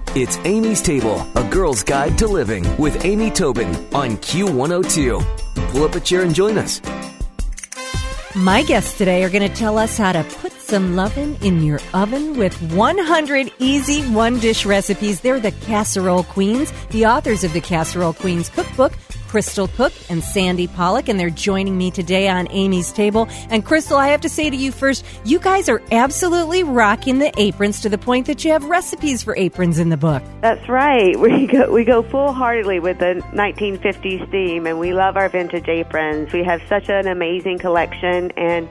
It's Amy's Table, a girl's guide to living with Amy Tobin on Q102. Pull up a chair and join us. My guests today are going to tell us how to put some lovin' in your oven with 100 easy one-dish recipes. They're the Casserole Queens, the authors of the Casserole Queens cookbook, Crystal Cook and Sandy Pollock, and they're joining me today on Amy's Table. And Crystal, I have to say to you first, you guys are absolutely rocking the aprons to the point that you have recipes for aprons in the book. That's right. We go full-heartedly with the 1950s theme, and we love our vintage aprons. We have such an amazing collection, and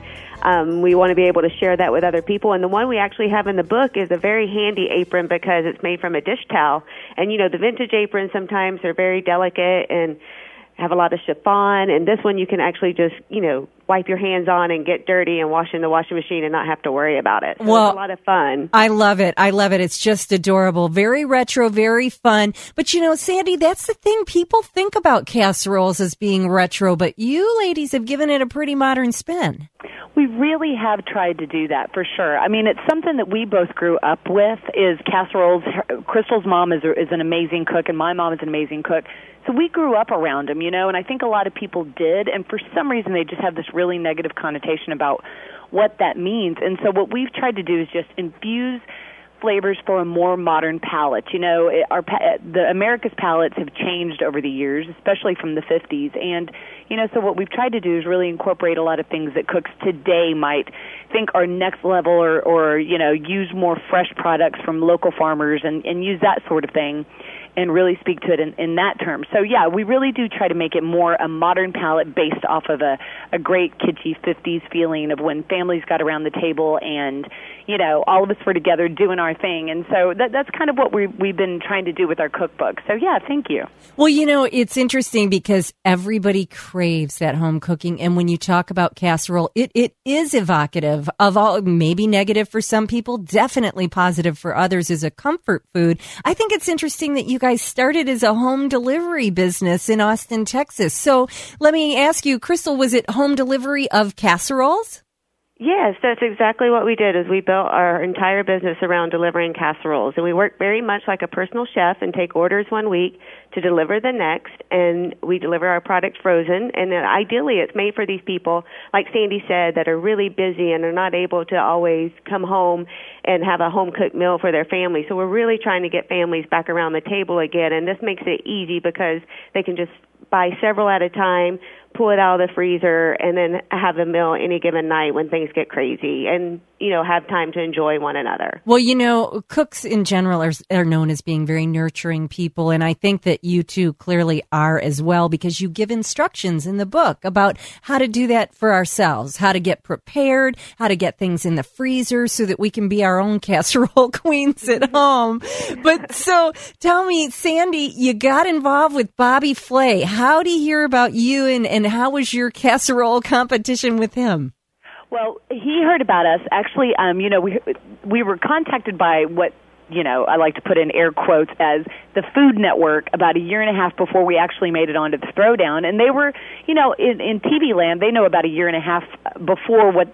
we want to be able to share that with other people. And the one we actually have in the book is a very handy apron because it's made from a dish towel. And, you know, the vintage aprons sometimes are very delicate and have a lot of chiffon, and this one you can actually just, you know, wipe your hands on and get dirty and wash in the washing machine and not have to worry about it. So well, it's a lot of fun. I love it. I love it. It's just adorable. Very retro, very fun. But, you know, Sandy, that's the thing. People think about casseroles as being retro, but you ladies have given it a pretty modern spin. We really have tried to do that, for sure. I mean, it's something that we both grew up with, is casseroles. Crystal's mom is an amazing cook, and my mom is an amazing cook. So we grew up around them, you know, and I think a lot of people did, and for some reason they just have this really negative connotation about what that means. And so what we've tried to do is just infuse flavors for a more modern palate. You know, the America's palates have changed over the years, especially from the 50s. And, you know, so what we've tried to do is really incorporate a lot of things that cooks today might think are next level or you know, use more fresh products from local farmers and use that sort of thing and really speak to it in that term. So, yeah, we really do try to make it more a modern palate based off of a great kitschy 50s feeling of when families got around the table and, you know, all of us were together doing our thing. And so that's kind of what we've been trying to do with our cookbook. So, yeah, thank you. Well, you know, it's interesting because everybody craves that home cooking. And when you talk about casserole, it is evocative of all, maybe negative for some people, definitely positive for others as a comfort food. I think it's interesting that you guys started as a home delivery business in Austin, Texas. So let me ask you, Crystal, was it home delivery of casseroles? Yes, that's exactly what we did. Is we built our entire business around delivering casseroles, and we work very much like a personal chef and take orders one week to deliver the next, and we deliver our product frozen. And then ideally, it's made for these people, like Sandy said, that are really busy and are not able to always come home and have a home cooked meal for their family. So we're really trying to get families back around the table again, and this makes it easy because they can just buy several at a time, pull it out of the freezer, and then have a meal any given night when things get crazy and, you know, have time to enjoy one another. Well, you know, cooks in general are known as being very nurturing people, and I think that you two clearly are as well because you give instructions in the book about how to do that for ourselves, how to get prepared, how to get things in the freezer so that we can be our own casserole queens at home. But so tell me, Sandy, you got involved with Bobby Flay. How did he hear about you and how was your casserole competition with him? Well, he heard about us. Actually, you know, we were contacted by what, you know, I like to put in air quotes as the Food Network about a year and a half before we actually made it onto the Throwdown. And they were, you know, in TV land, they know about a year and a half before what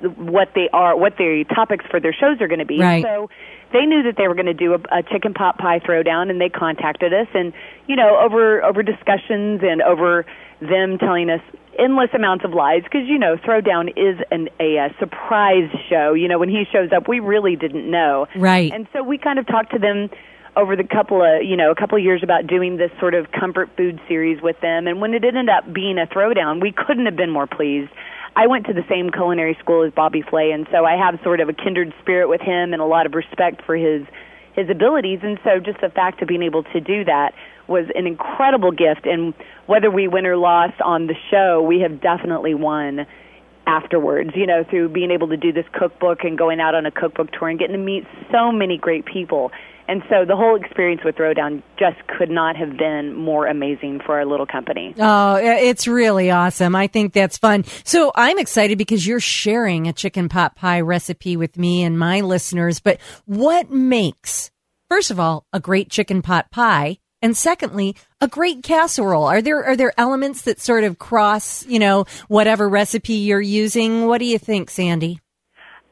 the topics for their shows are going to be. Right. So they knew that they were going to do a chicken pot pie Throwdown, and they contacted us. And, you know, over discussions and over them telling us endless amounts of lies, because, you know, Throwdown is a surprise show. You know, when he shows up, we really didn't know. Right. And so we kind of talked to them over the couple of years about doing this sort of comfort food series with them. And when it ended up being a Throwdown, we couldn't have been more pleased. I went to the same culinary school as Bobby Flay, and so I have sort of a kindred spirit with him and a lot of respect for his abilities. And so just the fact of being able to do that was an incredible gift. And whether we win or lost on the show, we have definitely won afterwards, you know, through being able to do this cookbook and going out on a cookbook tour and getting to meet so many great people. And so the whole experience with Throwdown just could not have been more amazing for our little company. Oh, it's really awesome. I think that's fun. So I'm excited because you're sharing a chicken pot pie recipe with me and my listeners. But what makes, first of all, a great chicken pot pie? And secondly, a great casserole. Are there elements that sort of cross, you know, whatever recipe you're using? What do you think, Sandy?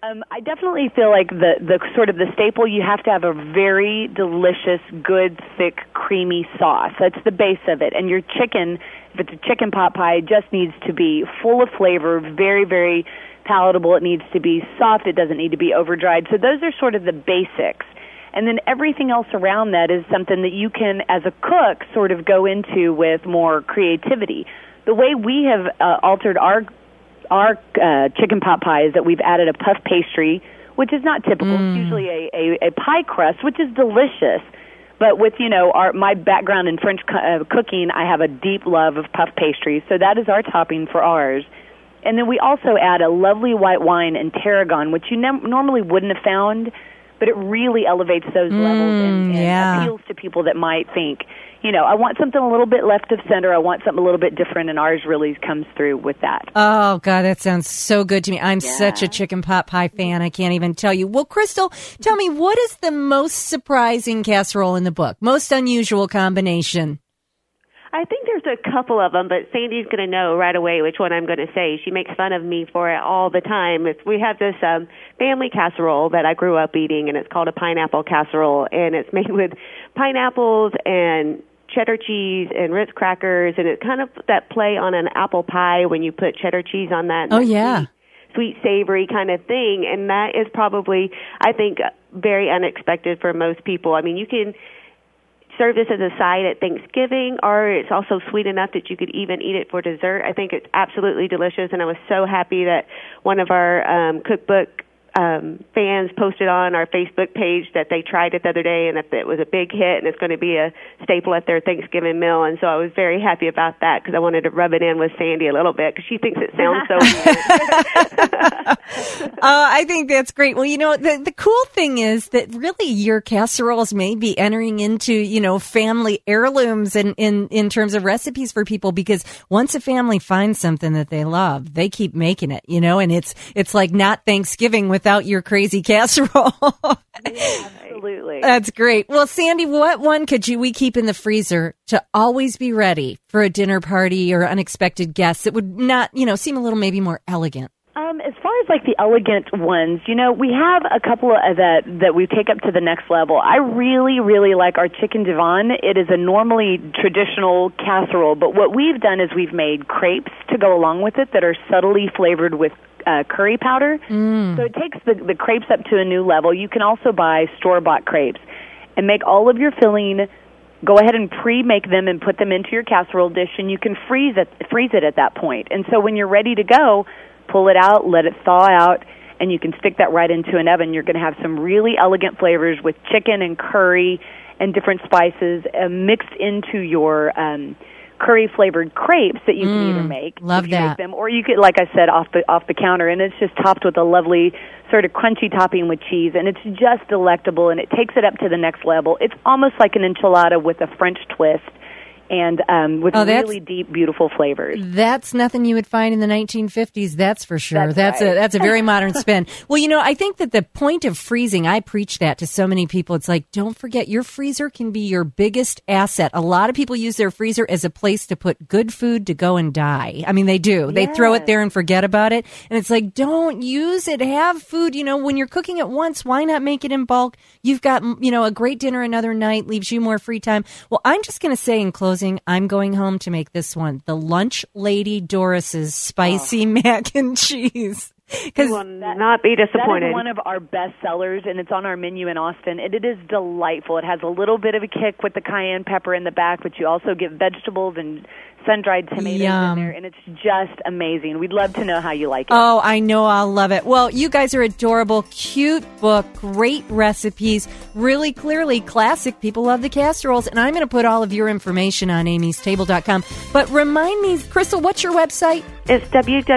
I definitely feel like the sort of the staple, you have to have a very delicious, good, thick, creamy sauce. That's the base of it. And your chicken, if it's a chicken pot pie, it just needs to be full of flavor, very, very palatable. It needs to be soft. It doesn't need to be over-dried. So those are sort of the basics. And then everything else around that is something that you can, as a cook, sort of go into with more creativity. The way we have altered our chicken pot pie is that we've added a puff pastry, which is not typical. It's usually a pie crust, which is delicious. But with, my background in French cooking, I have a deep love of puff pastries, so that is our topping for ours. And then we also add a lovely white wine and tarragon, which you normally wouldn't have found, but it really elevates those levels and appeals to people that might think, I want something a little bit left of center. I want something a little bit different, and ours really comes through with that. Oh, God, that sounds so good to me. I'm such a chicken pot pie fan. I can't even tell you. Well, Crystal, tell me, what is the most surprising casserole in the book? Most unusual combination? I think there's a couple of them, but Sandy's going to know right away which one I'm going to say. She makes fun of me for it all the time. We have this family casserole that I grew up eating, and it's called a pineapple casserole, and it's made with pineapples and cheddar cheese and Ritz crackers, and it's kind of that play on an apple pie when you put cheddar cheese on that. Oh, yeah. Sweet, savory kind of thing, and that is probably, I think, very unexpected for most people. I mean, you can serve this as a side at Thanksgiving, or it's also sweet enough that you could even eat it for dessert. I think it's absolutely delicious, and I was so happy that one of our cookbook fans posted on our Facebook page that they tried it the other day and that it was a big hit and it's going to be a staple at their Thanksgiving meal. And so I was very happy about that because I wanted to rub it in with Sandy a little bit because she thinks it sounds so weird. I think that's great. Well, the cool thing is that really your casseroles may be entering into, family heirlooms and in terms of recipes for people, because once a family finds something that they love, they keep making it, and it's like not Thanksgiving without your crazy casserole. Yeah, absolutely. That's great. Well, Sandy, what one could we keep in the freezer to always be ready for a dinner party or unexpected guests that would not, seem a little maybe more elegant? As far as like the elegant ones, we have a couple of that we take up to the next level. I really, really like our chicken divan. It is a normally traditional casserole, but what we've done is we've made crepes to go along with it that are subtly flavored with curry powder. So it takes the crepes up to a new level. You can also buy store-bought crepes and make all of your filling. Go ahead and pre-make them and put them into your casserole dish, and you can freeze it at that point. And so when you're ready to go, pull it out, let it thaw out, and you can stick that right into an oven. You're going to have some really elegant flavors with chicken and curry and different spices mixed into your curry-flavored crepes that you can either make. Love that. Make them, or you could, like I said, off the counter, and it's just topped with a lovely sort of crunchy topping with cheese, and it's just delectable, and it takes it up to the next level. It's almost like an enchilada with a French twist, and with really deep, beautiful flavors. That's nothing you would find in the 1950s, that's for sure. That's a very modern spin. Well, I think that the point of freezing, I preach that to so many people. It's like, don't forget, your freezer can be your biggest asset. A lot of people use their freezer as a place to put good food to go and die. I mean, they do. They throw it there and forget about it. And it's like, don't use it. Have food. When you're cooking it once, why not make it in bulk? You've got, a great dinner another night, leaves you more free time. Well, I'm just going to say in closing, I'm going home to make this one, the Lunch Lady Doris's spicy mac and cheese. You will not be disappointed. That is one of our best sellers, and it's on our menu in Austin, and it is delightful. It has a little bit of a kick with the cayenne pepper in the back, but you also get vegetables and sun-dried tomatoes in there, and it's just amazing. We'd love to know how you like it. Oh, I know I'll love it. Well, you guys are adorable, cute book, great recipes, really clearly classic. People love the casseroles, and I'm going to put all of your information on amystable.com. But remind me, Crystal, what's your website? It's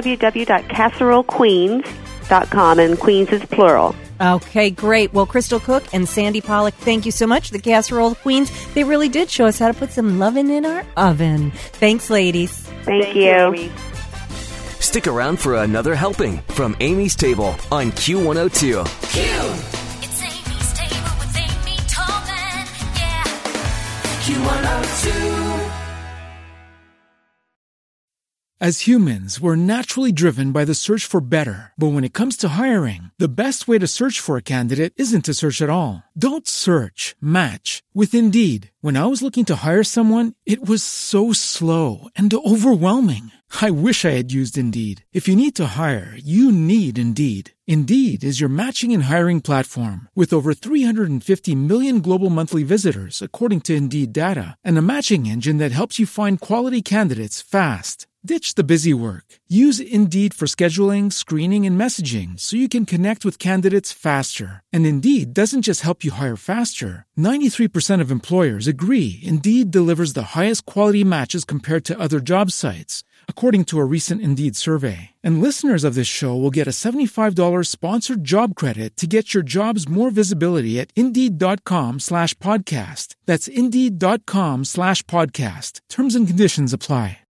www.casserolequeens.com, and Queens is plural. Okay, great. Well, Crystal Cook and Sandy Pollock, thank you so much. The Casserole Queens, they really did show us how to put some lovin' in our oven. Thanks, ladies. Thank you. Amy. Stick around for another helping from Amy's Table on Q102. Q! It's Amy's Table with Amy Tobin, yeah. Q102. As humans, we're naturally driven by the search for better. But when it comes to hiring, the best way to search for a candidate isn't to search at all. Don't search, match with Indeed. When I was looking to hire someone, it was so slow and overwhelming. I wish I had used Indeed. If you need to hire, you need Indeed. Indeed is your matching and hiring platform with over 350 million global monthly visitors, according to Indeed data, and a matching engine that helps you find quality candidates fast. Ditch the busy work. Use Indeed for scheduling, screening, and messaging so you can connect with candidates faster. And Indeed doesn't just help you hire faster. 93% of employers agree Indeed delivers the highest quality matches compared to other job sites, according to a recent Indeed survey. And listeners of this show will get a $75 sponsored job credit to get your jobs more visibility at Indeed.com/podcast. That's Indeed.com/podcast. Terms and conditions apply.